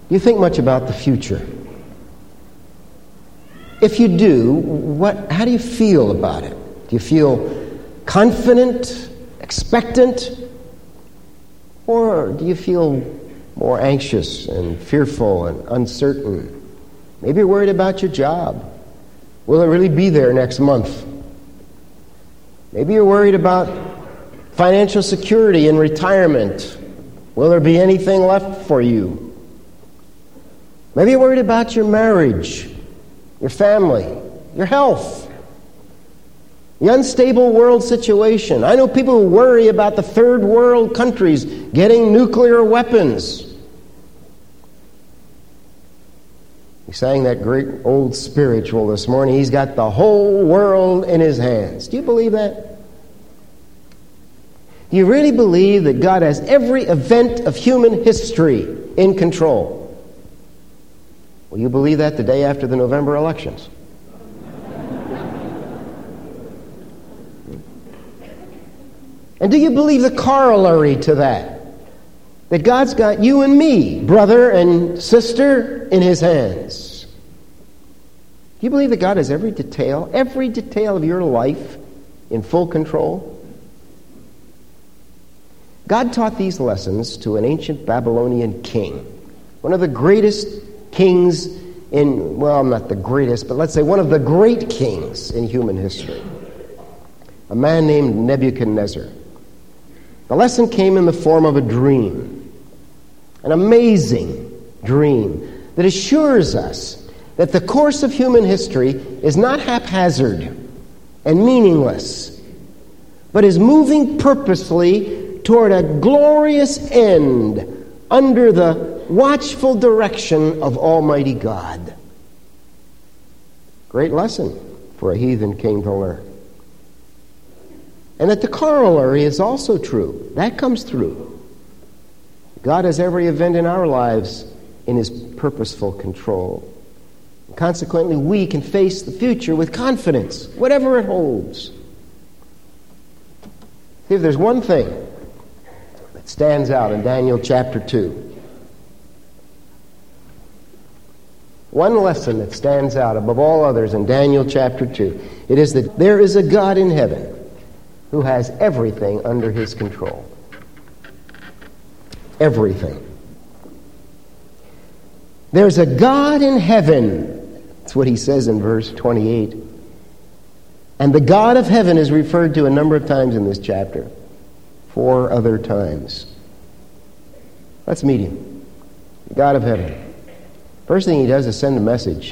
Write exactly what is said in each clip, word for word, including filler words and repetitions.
Do you think much about the future? If you do, what, how do you feel about it? Do you feel confident, expectant, or do you feel more anxious and fearful and uncertain? Maybe you're worried about your job. Will it really be there next month? Maybe you're worried about financial security in retirement. Will there be anything left for you? Maybe you're worried about your marriage, your family, your health, the unstable world situation. I know people who worry about the third world countries getting nuclear weapons. We sang that great old spiritual this morning. He's got the whole world in his hands. Do you believe that? Do you really believe that God has every event of human history in control? Will you believe that the day after the November elections? And do you believe the corollary to that? That God's got you and me, brother and sister, in his hands. Do you believe that God has every detail, every detail of your life in full control? God taught these lessons to an ancient Babylonian king, one of the greatest kings in, well, not the greatest, but let's say one of the great kings in human history, a man named Nebuchadnezzar. The lesson came in the form of a dream, an amazing dream that assures us that the course of human history is not haphazard and meaningless, but is moving purposely toward a glorious end under the watchful direction of Almighty God. Great lesson for a heathen king to learn. And that the corollary is also true. That comes through. God has every event in our lives in his purposeful control. And consequently, we can face the future with confidence, whatever it holds. See, if there's one thing that stands out in Daniel chapter two, one lesson that stands out above all others in Daniel chapter two, it is that there is a God in heaven who has everything under his control. Everything. There's a God in heaven. That's what he says in verse twenty-eight. And the God of heaven is referred to a number of times in this chapter. Four other times. Let's meet him. The God of heaven. First thing he does is send a message.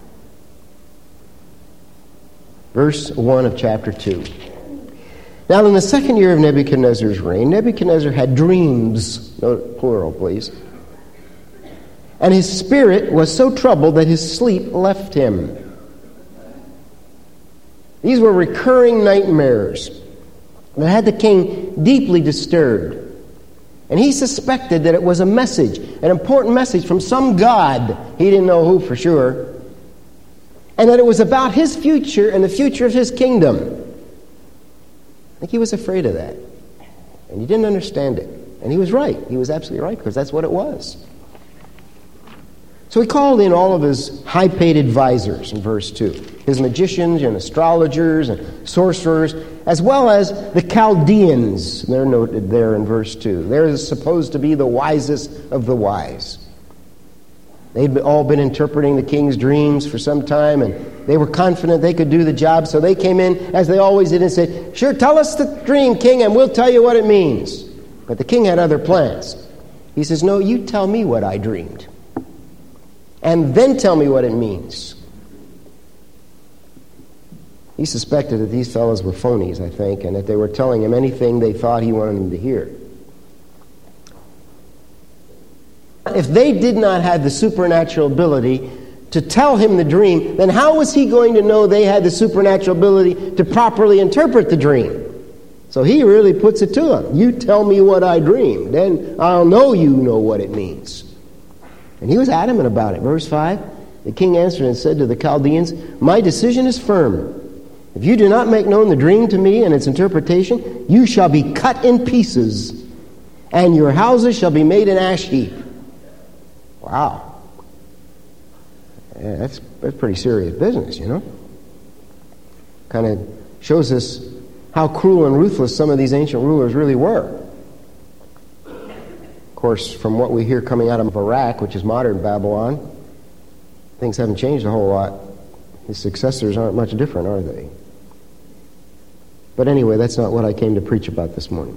Verse one of chapter two. Now, in the second year of Nebuchadnezzar's reign, Nebuchadnezzar had dreams, note plural, please. And his spirit was so troubled that his sleep left him. These were recurring nightmares that had the king deeply disturbed. And he suspected that it was a message, an important message from some god. He didn't know who for sure. And that it was about his future and the future of his kingdom. I think he was afraid of that. And he didn't understand it. And he was right. He was absolutely right, because that's what it was. So he called in all of his high-paid advisors in verse two. His magicians and astrologers and sorcerers, as well as the Chaldeans. They're noted there in verse two. They're supposed to be the wisest of the wise. They'd all been interpreting the king's dreams for some time, and they were confident they could do the job, so they came in, as they always did, and said, "Sure, tell us the dream, king, and we'll tell you what it means." But the king had other plans. He says, "No, you tell me what I dreamed, and then tell me what it means." He suspected that these fellows were phonies, I think, and that they were telling him anything they thought he wanted him to hear. If they did not have the supernatural ability to tell him the dream, then how was he going to know they had the supernatural ability to properly interpret the dream? So he really puts it to them. You tell me what I dreamed, then I'll know you know what it means. And he was adamant about it. Verse five, the king answered and said to the Chaldeans, "My decision is firm. If you do not make known the dream to me and its interpretation, you shall be cut in pieces, and your houses shall be made an ash heap." Wow. Yeah, that's, that's pretty serious business, you know. Kind of shows us how cruel and ruthless some of these ancient rulers really were. Of course, from what we hear coming out of Iraq, which is modern Babylon, things haven't changed a whole lot. His successors aren't much different, are they? But anyway, that's not what I came to preach about this morning.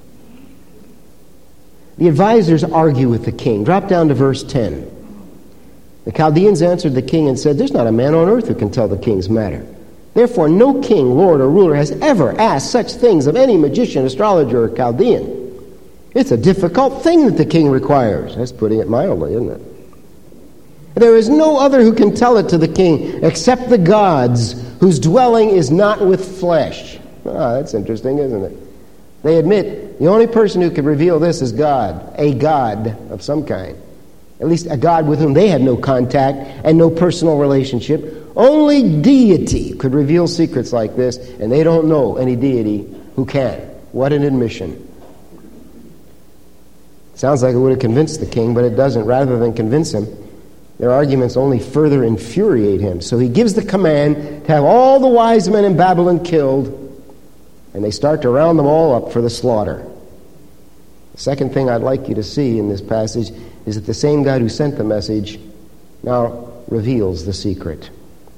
The advisors argue with the king. Drop down to verse ten. The Chaldeans answered the king and said, "There's not a man on earth who can tell the king's matter. Therefore, no king, lord, or ruler has ever asked such things of any magician, astrologer, or Chaldean. It's a difficult thing that the king requires." That's putting it mildly, isn't it? "There is no other who can tell it to the king except the gods, whose dwelling is not with flesh." Ah, that's interesting, isn't it? They admit the only person who could reveal this is God, a God of some kind. At least a God with whom they had no contact and no personal relationship. Only deity could reveal secrets like this, and they don't know any deity who can. What an admission. Sounds like it would have convinced the king, but it doesn't. Rather than convince him, their arguments only further infuriate him. So he gives the command to have all the wise men in Babylon killed, and they start to round them all up for the slaughter. The second thing I'd like you to see in this passage is that the same God who sent the message now reveals the secret.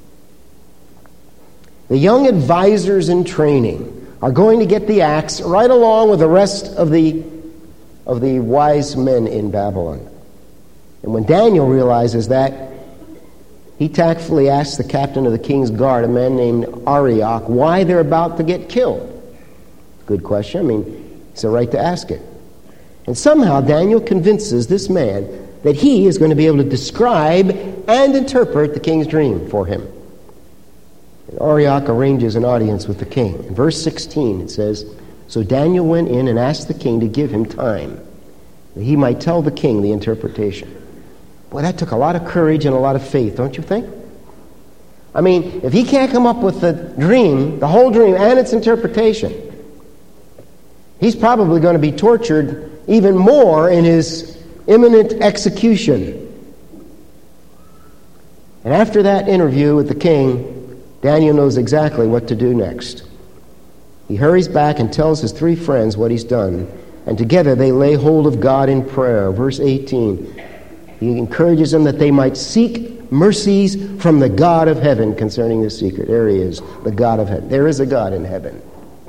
The young advisors in training are going to get the axe right along with the rest of the, of the wise men in Babylon. And when Daniel realizes that, he tactfully asks the captain of the king's guard, a man named Arioch, why they're about to get killed. Good question. I mean, it's a right to ask it. And somehow Daniel convinces this man that he is going to be able to describe and interpret the king's dream for him. And Arioch arranges an audience with the king. In verse sixteen it says, "So Daniel went in and asked the king to give him time, that he might tell the king the interpretation." Boy, that took a lot of courage and a lot of faith, don't you think? I mean, if he can't come up with the dream, the whole dream and its interpretation, he's probably going to be tortured even more in his imminent execution. And after that interview with the king, Daniel knows exactly what to do next. He hurries back and tells his three friends what he's done, and together they lay hold of God in prayer. Verse eighteen, he encourages them that they might seek mercies from the God of heaven concerning the secret. There he is, the God of heaven. There is a God in heaven.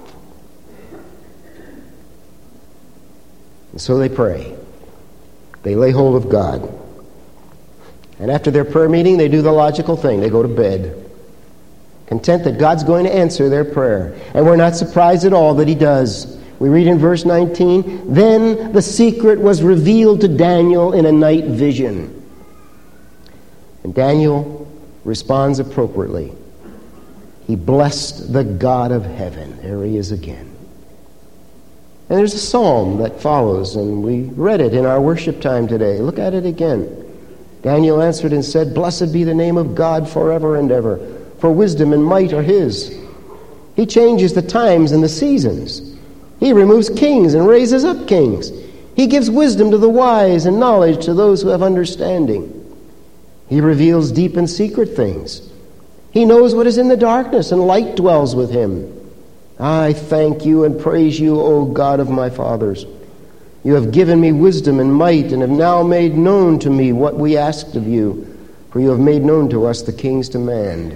And so they pray. They lay hold of God. And after their prayer meeting, they do the logical thing. They go to bed, content that God's going to answer their prayer. And we're not surprised at all that he does. We read in verse nineteen, "Then the secret was revealed to Daniel in a night vision." And Daniel responds appropriately. He blessed the God of heaven. There he is again. And there's a psalm that follows, and we read it in our worship time today. Look at it again. Daniel answered and said, "Blessed be the name of God forever and ever, for wisdom and might are his. He changes the times and the seasons. He removes kings and raises up kings. He gives wisdom to the wise and knowledge to those who have understanding. He reveals deep and secret things. He knows what is in the darkness, and light dwells with him. I thank you and praise you, O God of my fathers. You have given me wisdom and might, and have now made known to me what we asked of you, for you have made known to us the king's demand."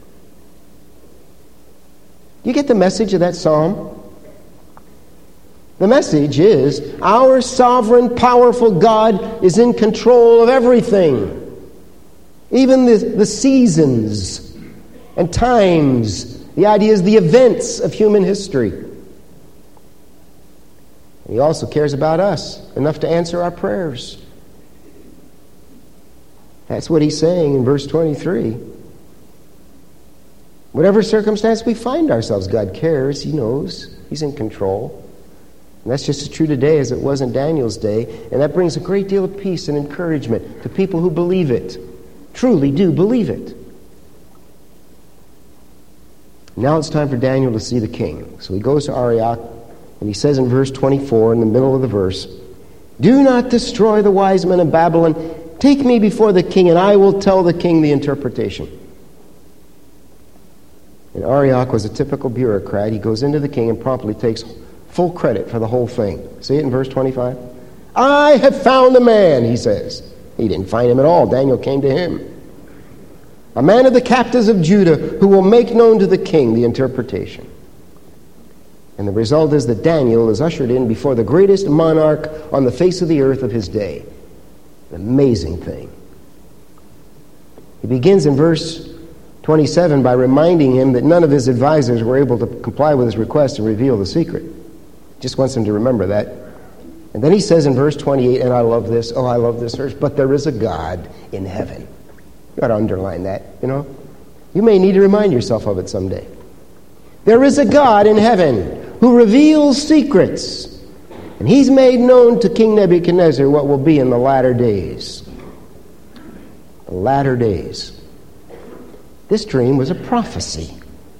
Do you get the message of that psalm? The message is, our sovereign, powerful God is in control of everything. Even the, the seasons and times. The idea is the events of human history. He also cares about us enough to answer our prayers. That's what he's saying in verse twenty-three. Whatever circumstance we find ourselves, God cares. He knows. He's in control. And that's just as true today as it was in Daniel's day. And that brings a great deal of peace and encouragement to people who believe it. Truly do believe it. Now it's time for Daniel to see the king. So he goes to Arioch, and he says in verse twenty-four, in the middle of the verse, "Do not destroy the wise men of Babylon, Take me before the king, and I will tell the king the interpretation. And Arioch was a typical bureaucrat. He goes into the king and promptly takes full credit for the whole thing. See it in verse twenty-five? I have found a man, he says. He didn't find him at all. Daniel came to him. A man of the captives of Judah who will make known to the king the interpretation. And the result is that Daniel is ushered in before the greatest monarch on the face of the earth of his day. An amazing thing. He begins in verse twenty-seven by reminding him that none of his advisors were able to comply with his request and reveal the secret. Just wants him to remember that. And then he says in verse twenty-eight, and I love this, oh, I love this verse, but there is a God in heaven. You ought to underline that, you know. You may need to remind yourself of it someday. There is a God in heaven who reveals secrets. And he's made known to King Nebuchadnezzar what will be in the latter days. The latter days. This dream was a prophecy.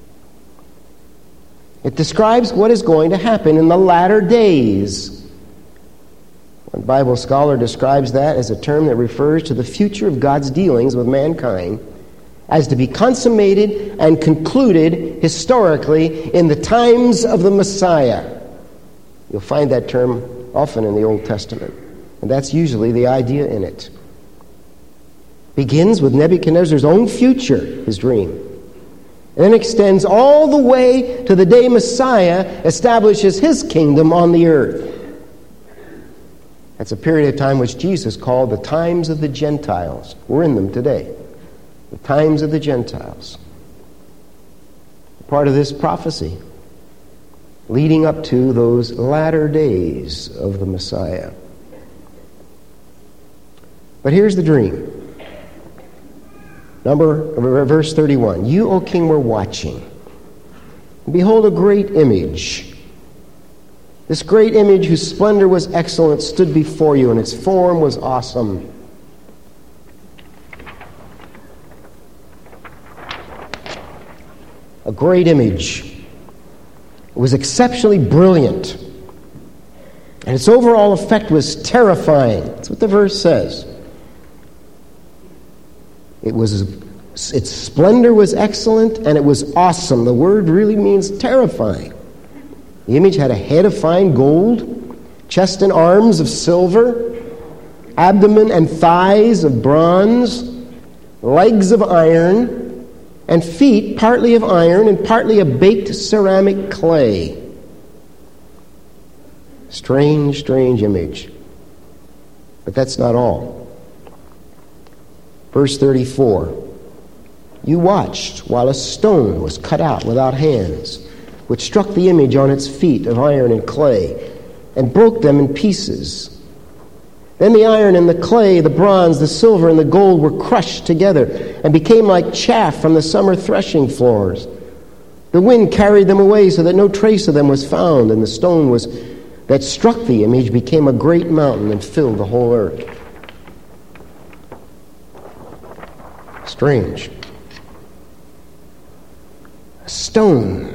It describes what is going to happen in the latter days. One Bible scholar describes that as a term that refers to the future of God's dealings with mankind as to be consummated and concluded historically in the times of the Messiah. You'll find that term often in the Old Testament, and that's usually the idea in it. Begins with Nebuchadnezzar's own future, his dream, and then extends all the way to the day Messiah establishes his kingdom on the earth. That's a period of time which Jesus called the times of the Gentiles. We're in them today. The times of the Gentiles. Part of this prophecy leading up to those latter days of the Messiah. But here's the dream. Number, verse thirty-one. You, O king, were watching. Behold, a great image. This great image, whose splendor was excellent, stood before you, and its form was awesome. A great image. It was exceptionally brilliant. And its overall effect was terrifying. That's what the verse says. It was, its splendor was excellent, and it was awesome. The word really means terrifying. The image had a head of fine gold, chest and arms of silver, abdomen and thighs of bronze, legs of iron, and feet partly of iron and partly of baked ceramic clay. Strange, strange image. But that's not all. Verse thirty-four. You watched while a stone was cut out without hands, which struck the image on its feet of iron and clay, and broke them in pieces. Then the iron and the clay, the bronze, the silver, and the gold were crushed together, and became like chaff from the summer threshing floors. The wind carried them away so that no trace of them was found, and the stone was that struck the image became a great mountain and filled the whole earth. Strange. A stone.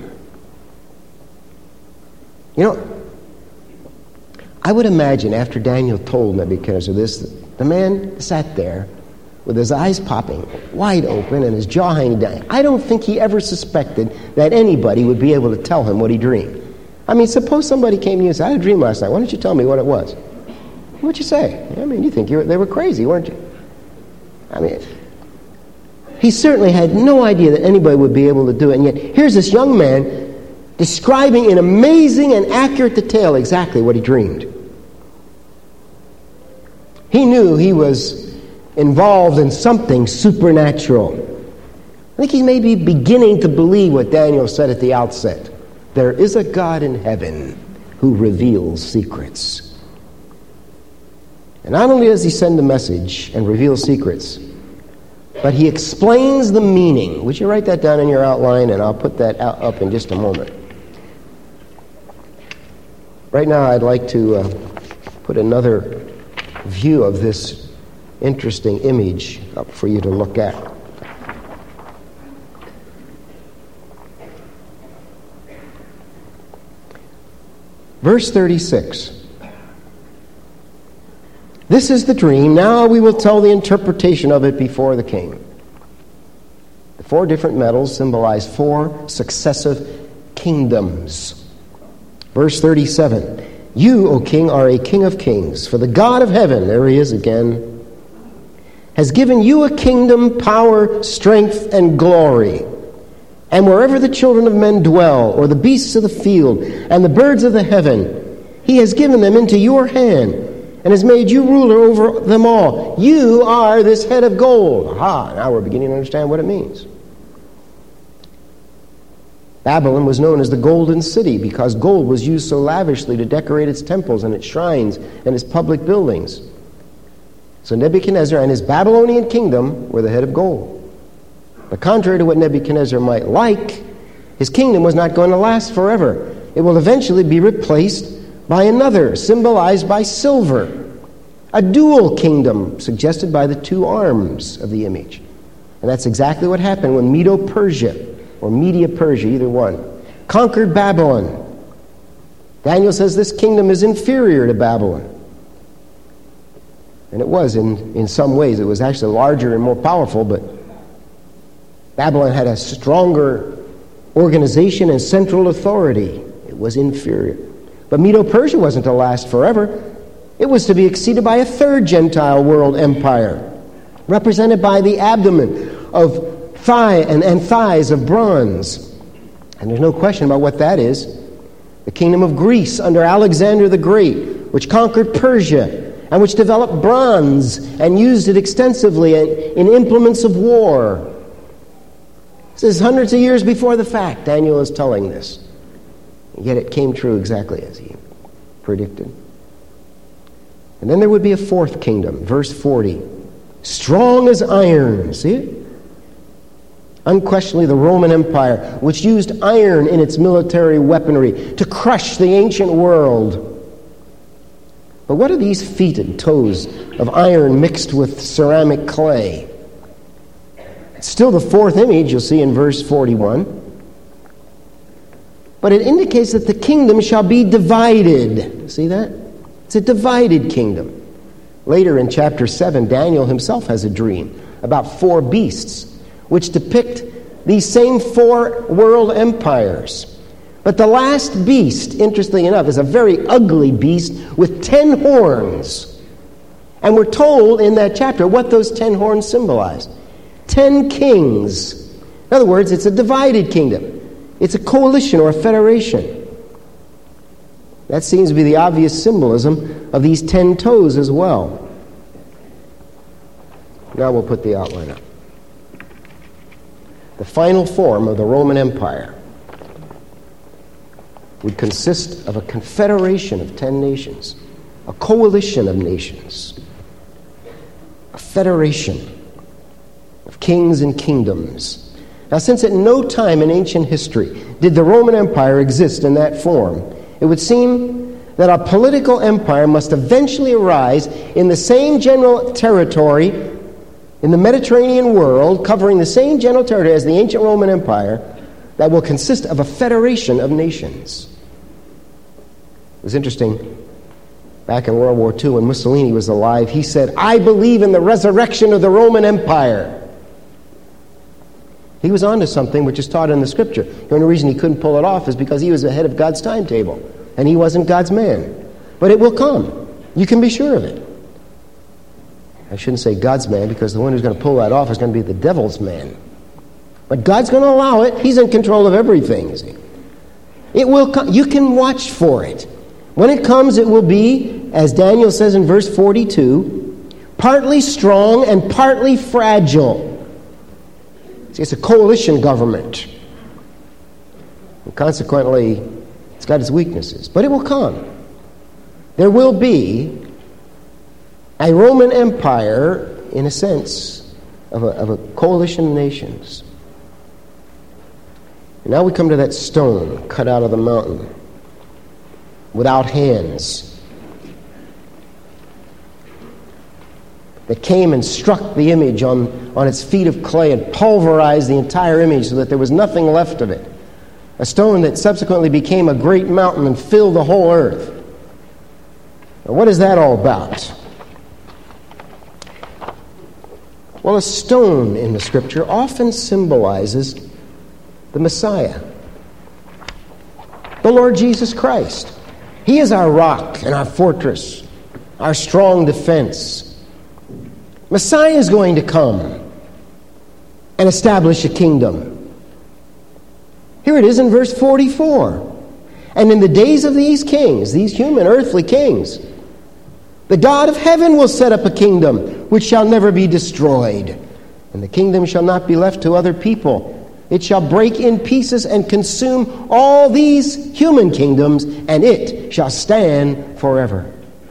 You know, I would imagine after Daniel told Nebuchadnezzar this, the man sat there with his eyes popping wide open and his jaw hanging down. I don't think he ever suspected that anybody would be able to tell him what he dreamed. I mean, suppose somebody came to you and said, I had a dream last night. Why don't you tell me what it was? What'd you say? I mean, you think you were, they were crazy, weren't you? I mean, he certainly had no idea that anybody would be able to do it. And yet, here's this young man describing in amazing and accurate detail exactly what he dreamed. He knew he was involved in something supernatural. I think he may be beginning to believe what Daniel said at the outset. There is a God in heaven who reveals secrets. And not only does he send a message and reveal secrets, but he explains the meaning. Would you write that down in your outline, and I'll put that out, up in just a moment. Right now, I'd like to uh, put another view of this interesting image up for you to look at. Verse thirty-six. This is the dream. Now we will tell the interpretation of it before the king. The four different metals symbolize four successive kingdoms. Verse thirty-seven. You, O king, are a king of kings, for the God of heaven, there he is again, has given you a kingdom, power, strength, and glory. And wherever the children of men dwell, or the beasts of the field, and the birds of the heaven, he has given them into your hand, and has made you ruler over them all. You are this head of gold. Aha, now we're beginning to understand what it means. Babylon was known as the Golden City because gold was used so lavishly to decorate its temples and its shrines and its public buildings. So Nebuchadnezzar and his Babylonian kingdom were the head of gold. But contrary to what Nebuchadnezzar might like, his kingdom was not going to last forever. It will eventually be replaced by another, symbolized by silver. A dual kingdom, suggested by the two arms of the image. And that's exactly what happened when Medo-Persia, or Media-Persia, either one, conquered Babylon. Daniel says this kingdom is inferior to Babylon. And it was in, in some ways. It was actually larger and more powerful, but Babylon had a stronger organization and central authority. It was inferior. But Medo-Persia wasn't to last forever. It was to be exceeded by a third Gentile world empire, represented by the abdomen of thigh and, and thighs of bronze. And there's no question about what that is. The kingdom of Greece under Alexander the Great, which conquered Persia and which developed bronze and used it extensively in, in implements of war. This is hundreds of years before the fact. Daniel is telling this. And yet it came true exactly as he predicted. And then there would be a fourth kingdom, verse forty. Strong as iron. See it? Unquestionably the Roman Empire, which used iron in its military weaponry to crush the ancient world. But what are these feet and toes of iron mixed with ceramic clay? It's still the fourth image you'll see in verse forty-one. But it indicates that the kingdom shall be divided. See that? It's a divided kingdom. Later in chapter seven, Daniel himself has a dream about four beasts, which depict these same four world empires. But the last beast, interestingly enough, is a very ugly beast with ten horns. And we're told in that chapter what those ten horns symbolize. Ten kings. In other words, it's a divided kingdom. It's a coalition or a federation. That seems to be the obvious symbolism of these ten toes as well. Now we'll put the outline up. The final form of the Roman Empire would consist of a confederation of ten nations, a coalition of nations, a federation of kings and kingdoms. Now, since at no time in ancient history did the Roman Empire exist in that form, it would seem that a political empire must eventually arise in the same general territory in the Mediterranean world, covering the same general territory as the ancient Roman Empire, that will consist of a federation of nations. It was interesting, back in World War Two, when Mussolini was alive, he said, "I believe in the resurrection of the Roman Empire." He was onto something which is taught in the Scripture. The only reason he couldn't pull it off is because he was ahead of God's timetable, and he wasn't God's man. But it will come. You can be sure of it. I shouldn't say God's man, because the one who's going to pull that off is going to be the devil's man. But God's going to allow it. He's in control of everything, you see. It will come. You can watch for it. When it comes, it will be, as Daniel says in verse forty-two, partly strong and partly fragile. See, it's a coalition government. And consequently, it's got its weaknesses. But it will come. There will be a Roman Empire, in a sense, of a, of a coalition of nations. And now we come to that stone cut out of the mountain, without hands, that came and struck the image on, on its feet of clay and pulverized the entire image so that there was nothing left of it. A stone that subsequently became a great mountain and filled the whole earth. Now, what is that all about? Well, a stone in the Scripture often symbolizes the Messiah, the Lord Jesus Christ. He is our rock and our fortress, our strong defense. Messiah is going to come and establish a kingdom. Here it is in verse forty-four. And in the days of these kings, these human earthly kings, the God of heaven will set up a kingdom which shall never be destroyed. And the kingdom shall not be left to other people. It shall break in pieces and consume all these human kingdoms, and it shall stand forever.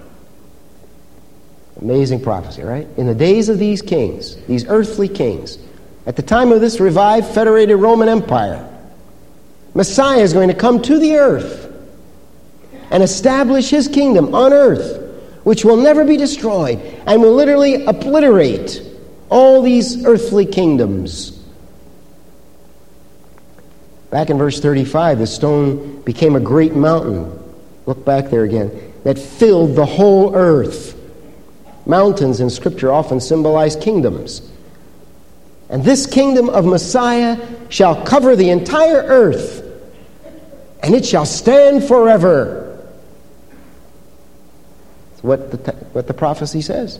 Amazing prophecy, right? In the days of these kings, these earthly kings, at the time of this revived federated Roman Empire, Messiah is going to come to the earth and establish his kingdom on earth, which will never be destroyed and will literally obliterate all these earthly kingdoms. Back in verse thirty-five, the stone became a great mountain. Look back there again. That filled the whole earth. Mountains in Scripture often symbolize kingdoms. And this kingdom of Messiah shall cover the entire earth, and it shall stand forever. That's what the, what the prophecy says.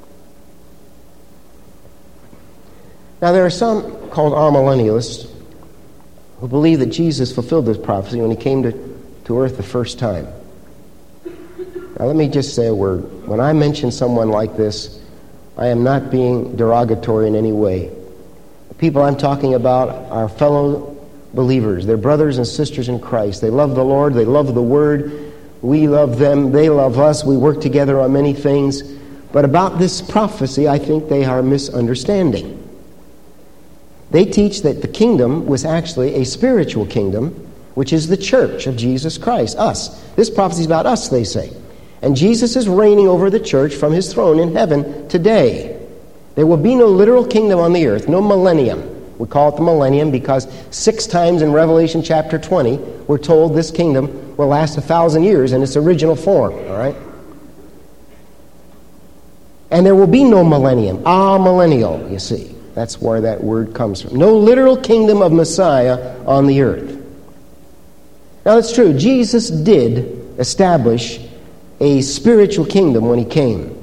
Now, there are some called amillennialists who believe that Jesus fulfilled this prophecy when he came to, to earth the first time. Now, let me just say a word. When I mention someone like this, I am not being derogatory in any way. The people I'm talking about are fellow believers. They're brothers and sisters in Christ. They love the Lord. They love the Word. We love them. They love us. We work together on many things. But about this prophecy, I think they are misunderstanding. They teach that the kingdom was actually a spiritual kingdom, which is the church of Jesus Christ, us. This prophecy is about us, they say. And Jesus is reigning over the church from his throne in heaven today. There will be no literal kingdom on the earth, no millennium. We call it the millennium because six times in Revelation chapter twenty, we're told this kingdom will last a thousand years in its original form, all right? And there will be no millennium, amillennial, you see. That's where that word comes from. No literal kingdom of Messiah on the earth. Now, it's true. Jesus did establish a spiritual kingdom when he came.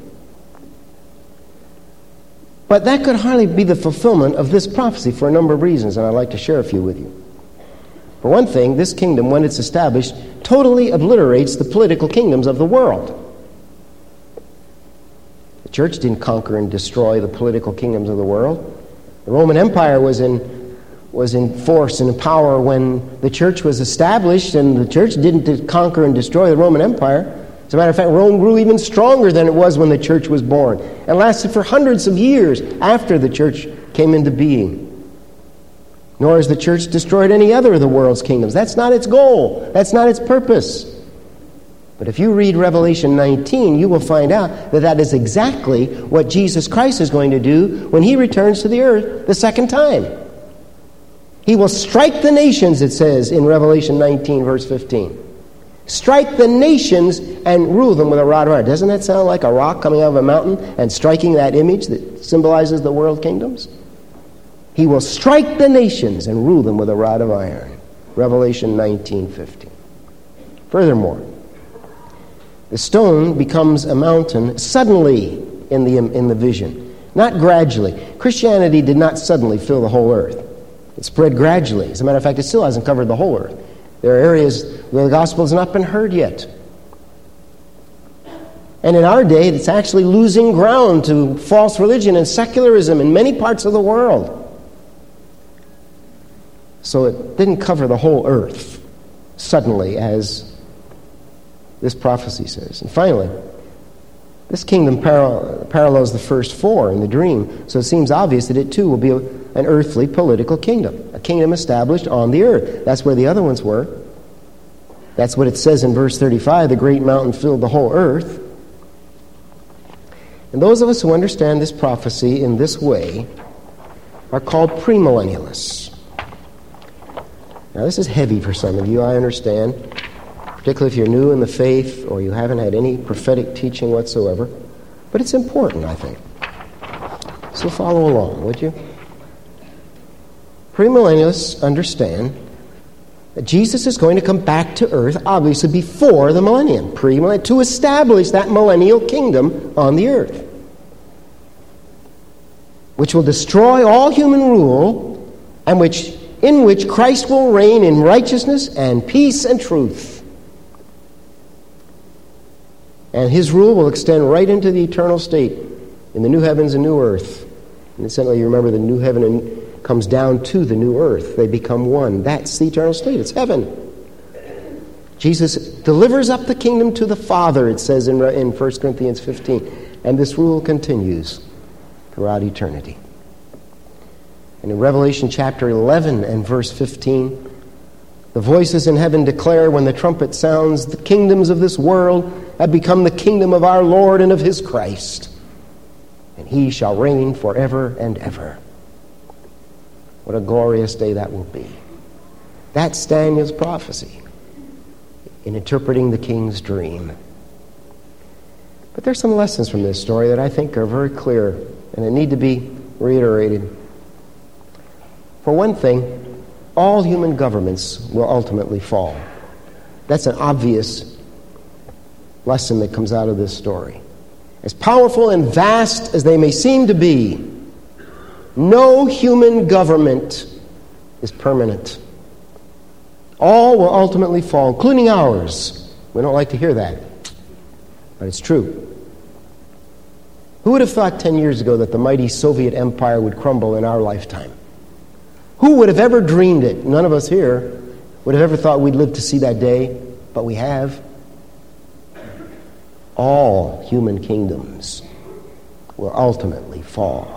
But that could hardly be the fulfillment of this prophecy for a number of reasons, and I'd like to share a few with you. For one thing, this kingdom, when it's established, totally obliterates the political kingdoms of the world. The church didn't conquer and destroy the political kingdoms of the world. The Roman Empire was in was in force and in power when the church was established, and the church didn't conquer and destroy the Roman Empire. As a matter of fact, Rome grew even stronger than it was when the church was born, and lasted for hundreds of years after the church came into being. Nor has the church destroyed any other of the world's kingdoms. That's not its goal. That's not its purpose. But if you read Revelation nineteen, you will find out that that is exactly what Jesus Christ is going to do when he returns to the earth the second time. He will strike the nations, it says in Revelation nineteen, verse fifteen. Strike the nations and rule them with a rod of iron. Doesn't that sound like a rock coming out of a mountain and striking that image that symbolizes the world kingdoms? He will strike the nations and rule them with a rod of iron. Revelation nineteen fifteen. Furthermore, the stone becomes a mountain suddenly in the, in the vision, not gradually. Christianity did not suddenly fill the whole earth. It spread gradually. As a matter of fact, it still hasn't covered the whole earth. There are areas where the gospel has not been heard yet. And in our day, it's actually losing ground to false religion and secularism in many parts of the world. So it didn't cover the whole earth suddenly, as this prophecy says. And finally, this kingdom paral- parallels the first four in the dream, so it seems obvious that it too will be a, an earthly political kingdom, a kingdom established on the earth. That's where the other ones were. That's what it says in verse thirty-five, the great mountain filled the whole earth. And those of us who understand this prophecy in this way are called premillennialists. Now, this is heavy for some of you, I understand, particularly if you're new in the faith or you haven't had any prophetic teaching whatsoever. But it's important, I think. So follow along, would you? Premillennialists understand that Jesus is going to come back to earth, obviously before the millennium, premillennial, to establish that millennial kingdom on the earth, which will destroy all human rule, and which in which Christ will reign in righteousness and peace and truth. And his rule will extend right into the eternal state in the new heavens and new earth. And incidentally, you remember the new heaven and comes down to the new earth. They become one. That's the eternal state. It's heaven. Jesus delivers up the kingdom to the Father, it says in, in First Corinthians fifteen. And this rule continues throughout eternity. And in Revelation chapter eleven and verse fifteen, the voices in heaven declare, when the trumpet sounds, the kingdoms of this world have become the kingdom of our Lord and of his Christ, and he shall reign forever and ever. What a glorious day that will be. That's Daniel's prophecy in interpreting the king's dream. But there's some lessons from this story that I think are very clear and that need to be reiterated. For one thing, all human governments will ultimately fall. That's an obvious lesson that comes out of this story. As powerful and vast as they may seem to be, no human government is permanent. All will ultimately fall, including ours. We don't like to hear that, but it's true. Who would have thought ten years ago that the mighty Soviet empire would crumble in our lifetime? Who would have ever dreamed it? None of us here would have ever thought we'd live to see that day, but we have. All human kingdoms will ultimately fall.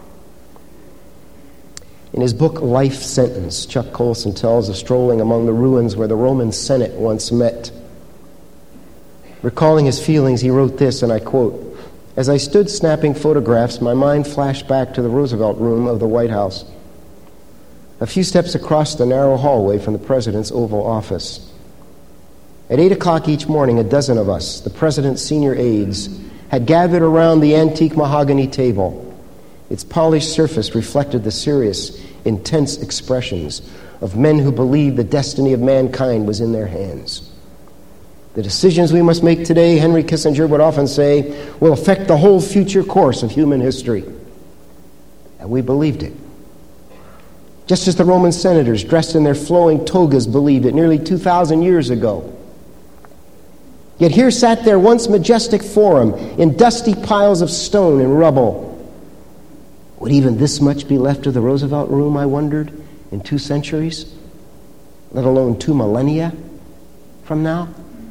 In his book, Life Sentence, Chuck Colson tells of strolling among the ruins where the Roman Senate once met. Recalling his feelings, he wrote this, and I quote, "As I stood snapping photographs, my mind flashed back to the Roosevelt Room of the White House, a few steps across the narrow hallway from the president's Oval Office. At eight o'clock each morning, a dozen of us, the president's senior aides, had gathered around the antique mahogany table. Its polished surface reflected the serious, intense expressions of men who believed the destiny of mankind was in their hands. The decisions we must make today, Henry Kissinger would often say, will affect the whole future course of human history." And we believed it. Just as the Roman senators, dressed in their flowing togas, believed it nearly two thousand years ago. Yet here sat their once majestic forum in dusty piles of stone and rubble. Would even this much be left of the Roosevelt Room, I wondered, in two centuries, let alone two millennia from now?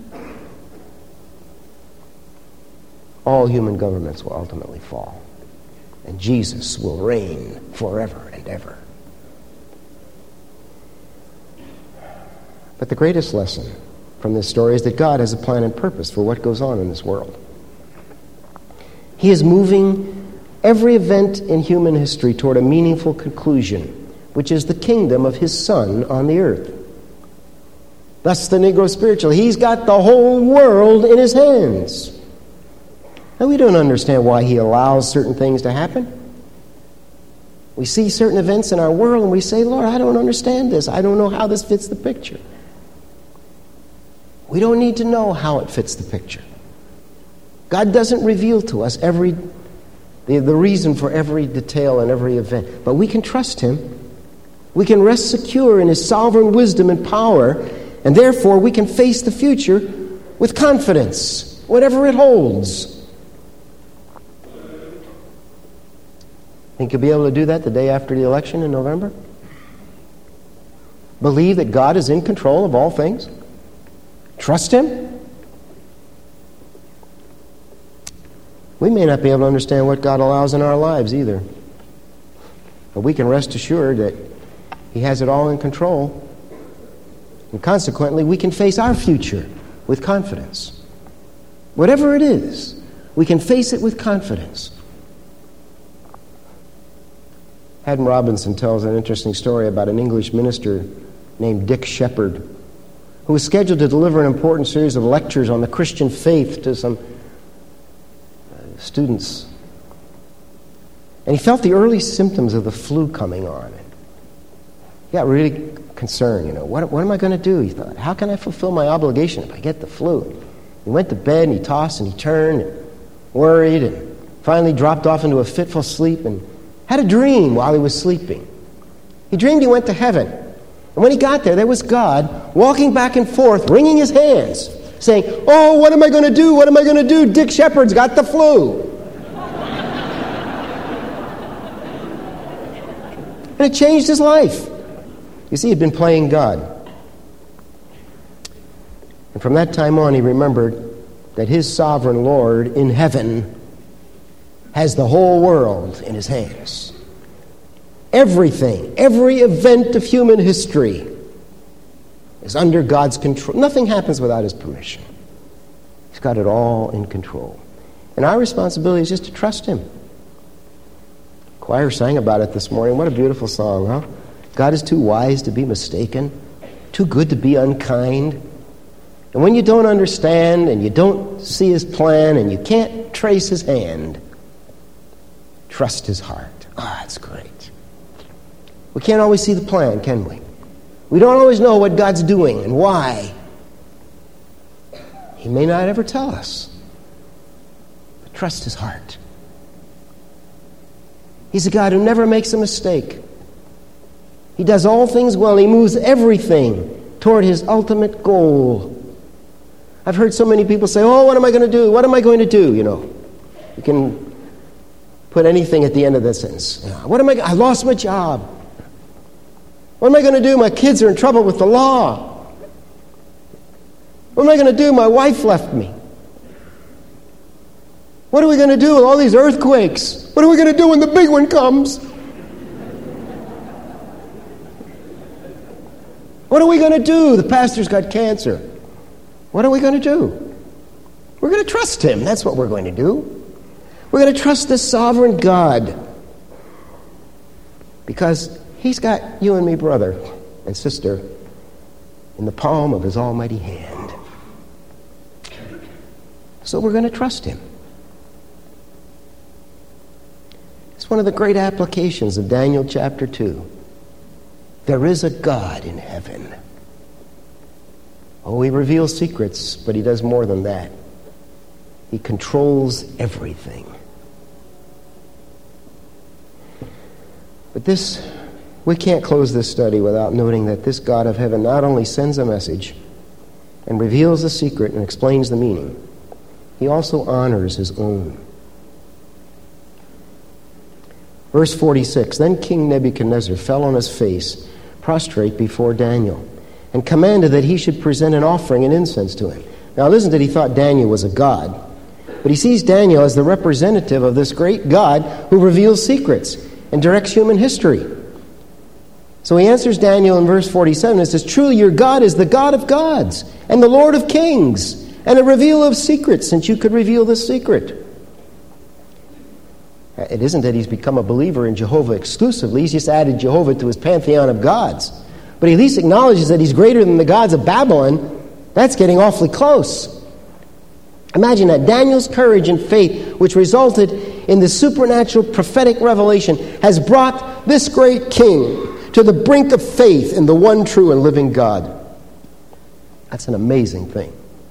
All human governments will ultimately fall, and Jesus will reign forever and ever. But the greatest lesson from this story is that God has a plan and purpose for what goes on in this world. He is moving every event in human history toward a meaningful conclusion, which is the kingdom of his Son on the earth. Thus the Negro spiritual, he's got the whole world in his hands. And we don't understand why he allows certain things to happen. We see certain events in our world and we say, Lord, I don't understand this. I don't know how this fits the picture. We don't need to know how it fits the picture. God doesn't reveal to us every the, the reason for every detail and every event, but we can trust him. We can rest secure in his sovereign wisdom and power, and therefore we can face the future with confidence, whatever it holds. Think you'll be able to do that the day after the election in November? Believe that God is in control of all things? Trust him? We may not be able to understand what God allows in our lives either. But we can rest assured that he has it all in control. And consequently, we can face our future with confidence. Whatever it is, we can face it with confidence. Haddon Robinson tells an interesting story about an English minister named Dick Shepherd, who was scheduled to deliver an important series of lectures on the Christian faith to some students. And he felt the early symptoms of the flu coming on. He got really concerned, you know. What, what am I going to do? He thought, how can I fulfill my obligation if I get the flu? He went to bed and he tossed and he turned and worried and finally dropped off into a fitful sleep and had a dream while he was sleeping. He dreamed he went to heaven. And when he got there, there was God walking back and forth, wringing his hands, saying, oh, what am I going to do? What am I going to do? Dick Shepherd's got the flu. And it changed his life. You see, he'd been playing God. And from that time on, he remembered that his sovereign Lord in heaven has the whole world in his hands. Everything, every event of human history is under God's control. Nothing happens without his permission. He's got it all in control. And our responsibility is just to trust him. Choir sang about it this morning. What a beautiful song, huh? God is too wise to be mistaken, too good to be unkind. And when you don't understand and you don't see his plan and you can't trace his hand, trust his heart. Ah, that's great. We can't always see the plan, can we? We don't always know what God's doing and why. He may not ever tell us. But trust his heart. He's a God who never makes a mistake. He does all things well. He moves everything toward his ultimate goal. I've heard so many people say, oh, what am I going to do? What am I going to do? You know, you can put anything at the end of that sentence. What am I? I lost my job. What am I going to do? My kids are in trouble with the law. What am I going to do? My wife left me. What are we going to do with all these earthquakes? What are we going to do when the big one comes? What are we going to do? The pastor's got cancer. What are we going to do? We're going to trust him. That's what we're going to do. We're going to trust this sovereign God because he's got you and me, brother and sister, in the palm of his almighty hand. So we're going to trust him. It's one of the great applications of Daniel chapter two. There is a God in heaven. Oh, he reveals secrets, but he does more than that. He controls everything. But this, we can't close this study without noting that this God of heaven not only sends a message and reveals the secret and explains the meaning, he also honors his own. Verse forty-six, then King Nebuchadnezzar fell on his face, prostrate before Daniel, and commanded that he should present an offering and incense to him. Now listen that he thought Daniel was a god, but he sees Daniel as the representative of this great God who reveals secrets and directs human history. So he answers Daniel in verse forty-seven and says, truly your God is the God of gods and the Lord of kings and a revealer of secrets, since you could reveal this secret. It isn't that he's become a believer in Jehovah exclusively. He's just added Jehovah to his pantheon of gods. But he at least acknowledges that he's greater than the gods of Babylon. That's getting awfully close. Imagine that. Daniel's courage and faith, which resulted in the supernatural prophetic revelation, has brought this great king to the brink of faith in the one true and living God. That's an amazing thing.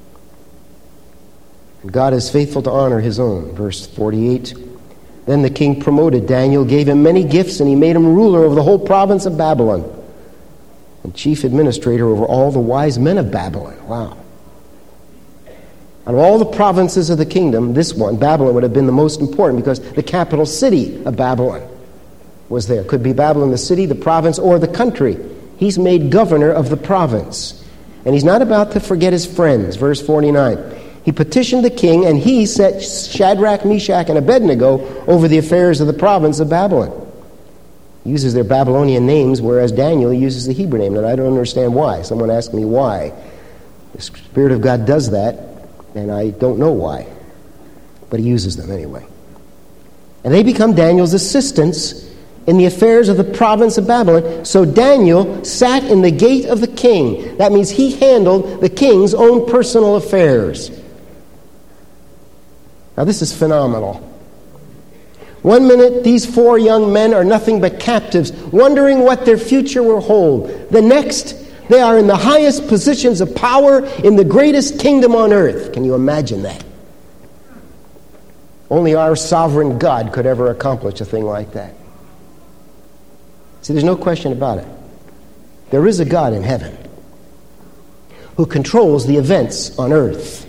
And God is faithful to honor his own. Verse forty-eight, then the king promoted Daniel, gave him many gifts, and he made him ruler over the whole province of Babylon and chief administrator over all the wise men of Babylon. Wow. Out of all the provinces of the kingdom, this one, Babylon, would have been the most important because the capital city of Babylon was there. Could be Babylon, the city, the province, or the country. He's made governor of the province. And he's not about to forget his friends. Verse forty-nine. He petitioned the king, and he set Shadrach, Meshach, and Abednego over the affairs of the province of Babylon. He uses their Babylonian names, whereas Daniel uses the Hebrew name, and I don't understand why. Someone asked me why. The Spirit of God does that, and I don't know why. But he uses them anyway. And they become Daniel's assistants in the affairs of the province of Babylon. So Daniel sat in the gate of the king. That means he handled the king's own personal affairs. Now this is phenomenal. One minute, these four young men are nothing but captives, wondering what their future will hold. The next, they are in the highest positions of power in the greatest kingdom on earth. Can you imagine that? Only our sovereign God could ever accomplish a thing like that. See, there's no question about it. There is a God in heaven who controls the events on earth.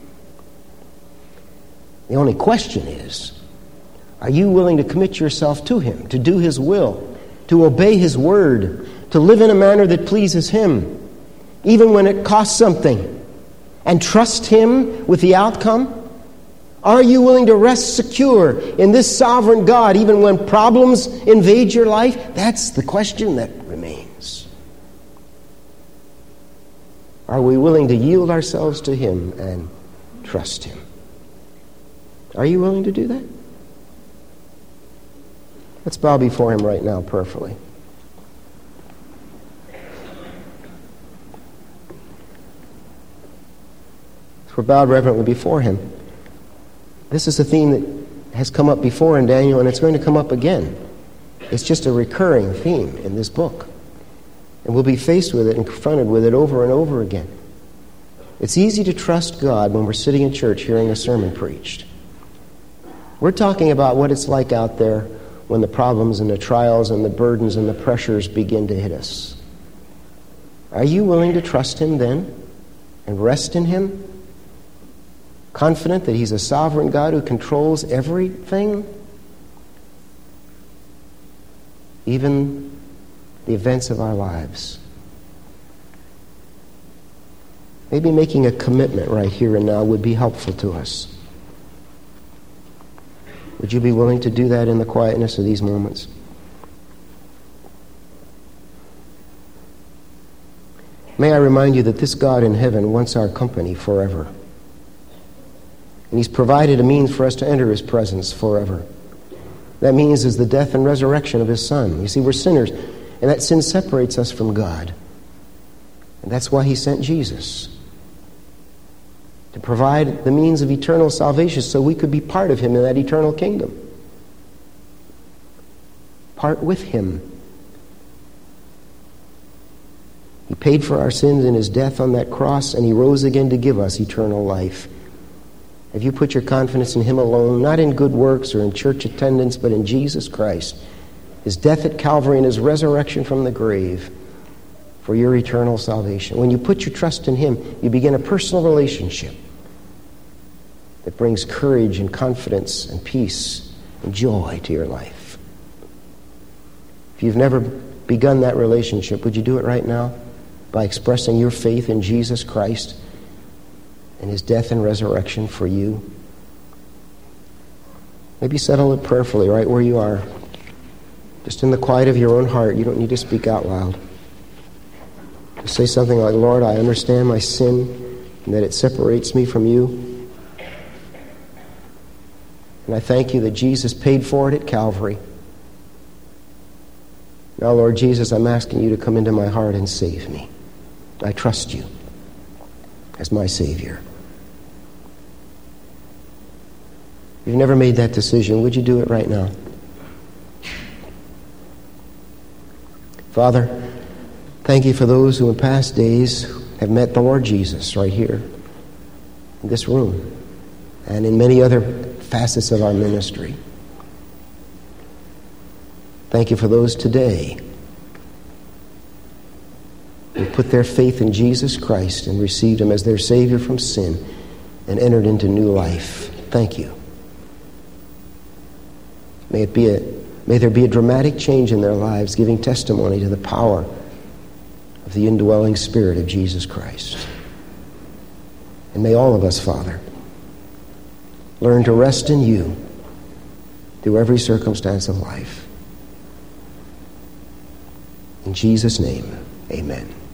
The only question is, are you willing to commit yourself to Him, to do His will, to obey His word, to live in a manner that pleases Him, even when it costs something, and trust Him with the outcome? Are you willing to rest secure in this sovereign God even when problems invade your life? That's the question that remains. Are we willing to yield ourselves to Him and trust Him? Are you willing to do that? Let's bow before Him right now prayerfully. So we're bowed reverently before Him. This is a theme that has come up before in Daniel, and it's going to come up again. It's just a recurring theme in this book. And we'll be faced with it and confronted with it over and over again. It's easy to trust God when we're sitting in church hearing a sermon preached. We're talking about what it's like out there when the problems and the trials and the burdens and the pressures begin to hit us. Are you willing to trust Him then and rest in Him? Confident that He's a sovereign God who controls everything? Even the events of our lives. Maybe making a commitment right here and now would be helpful to us. Would you be willing to do that in the quietness of these moments? May I remind you that this God in heaven wants our company forever. And He's provided a means for us to enter His presence forever. That means is the death and resurrection of His Son. You see, we're sinners, and that sin separates us from God. And that's why He sent Jesus, to provide the means of eternal salvation so we could be part of Him in that eternal kingdom. Part with Him. He paid for our sins in His death on that cross, and He rose again to give us eternal life. Have you put your confidence in Him alone, not in good works or in church attendance, but in Jesus Christ, His death at Calvary and His resurrection from the grave for your eternal salvation? When you put your trust in Him, you begin a personal relationship that brings courage and confidence and peace and joy to your life. If you've never begun that relationship, would you do it right now by expressing your faith in Jesus Christ and His death and resurrection for you? Maybe settle it prayerfully right where you are. Just in the quiet of your own heart. You don't need to speak out loud. Just say something like, Lord, I understand my sin and that it separates me from You. And I thank You that Jesus paid for it at Calvary. Now, Lord Jesus, I'm asking You to come into my heart and save me. I trust You as my Savior. If you've never made that decision, would you do it right now? Father, thank You for those who in past days have met the Lord Jesus right here in this room and in many other facets of our ministry. Thank You for those today who put their faith in Jesus Christ and received Him as their Savior from sin and entered into new life. Thank You. May it be a, may there be a dramatic change in their lives, giving testimony to the power of the indwelling Spirit of Jesus Christ. And may all of us, Father, learn to rest in You through every circumstance of life. In Jesus' name, amen.